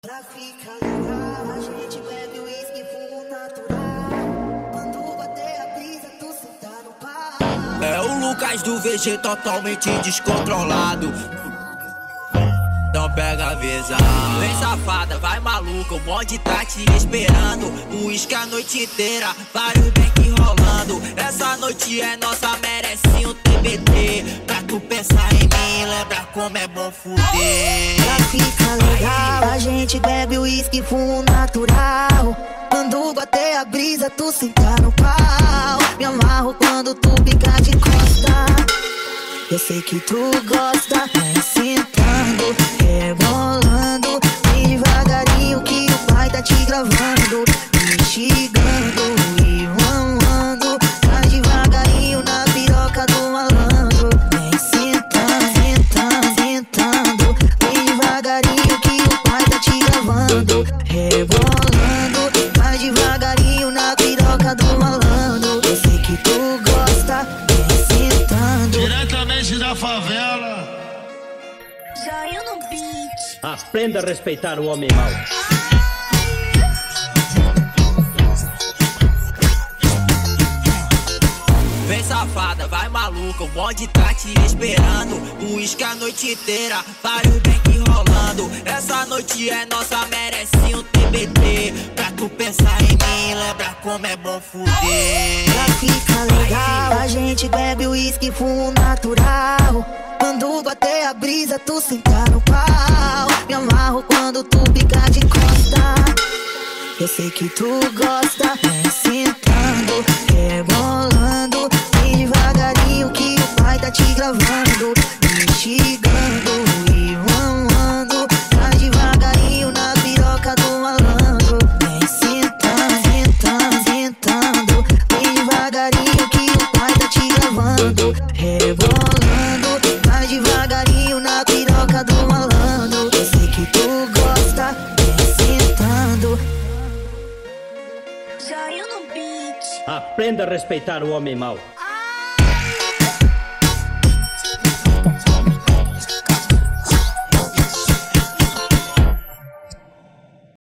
Pra ficar legal, a gente bebe uísque fumo natural. Quando bater a brisa, tu senta no pau. É o Lucas do VG totalmente descontrolado. Não pega a visão. Vem safada, vai maluca, o bonde tá te esperando. O uísque a noite inteira, vários back rolando. Essa noite é nossa, merece um TBT. Pra tu pensar em mim, lembra como é bom fuder. Pra ficar legal, a gente bebe uísque fumo natural. Quando bater a brisa, tu senta no pau. Me amarro quando tu pica de costa. Eu sei que tu gosta, vem sentando, rebolando, bem devagarinho que o pai tá te gravando, me instigando e mamando, tá devagarinho na piroca do malandro. Vem sentando, sentando, sentando, bem devagarinho que o pai tá te gravando, rebolando, tá devagarinho na piroca do malandro. Eu sei que tu gosta, vem sentando. Diretamente da favela. Joinha no beat. Aprenda a respeitar o homem mau. Vem safada, vai maluca, o bonde tá te esperando. O uísque a noite inteira, vários back rolando. Essa noite é nossa, merece um TBT. Pra tu pensar em mim, lembra como é bom fuder. Pra ficar legal, a gente bebe uísque fumo natural. Quando bater a brisa, tu senta no pau. Me amarro quando tu pica de costa. Eu sei que tu gosta, vem sentando, rebolando, bem devagarinho que o pai tá te gravando, me instigando e mamando, tá devagarinho na piroca do malandro. Vem sentando, sentando, sentando, bem devagarinho que o pai tá te gravando, rebolando, tá devagarinho na piroca do malandro. Eu sei que tu gosta, vem sentando. Joinha no beat. Aprenda a respeitar o homem mau.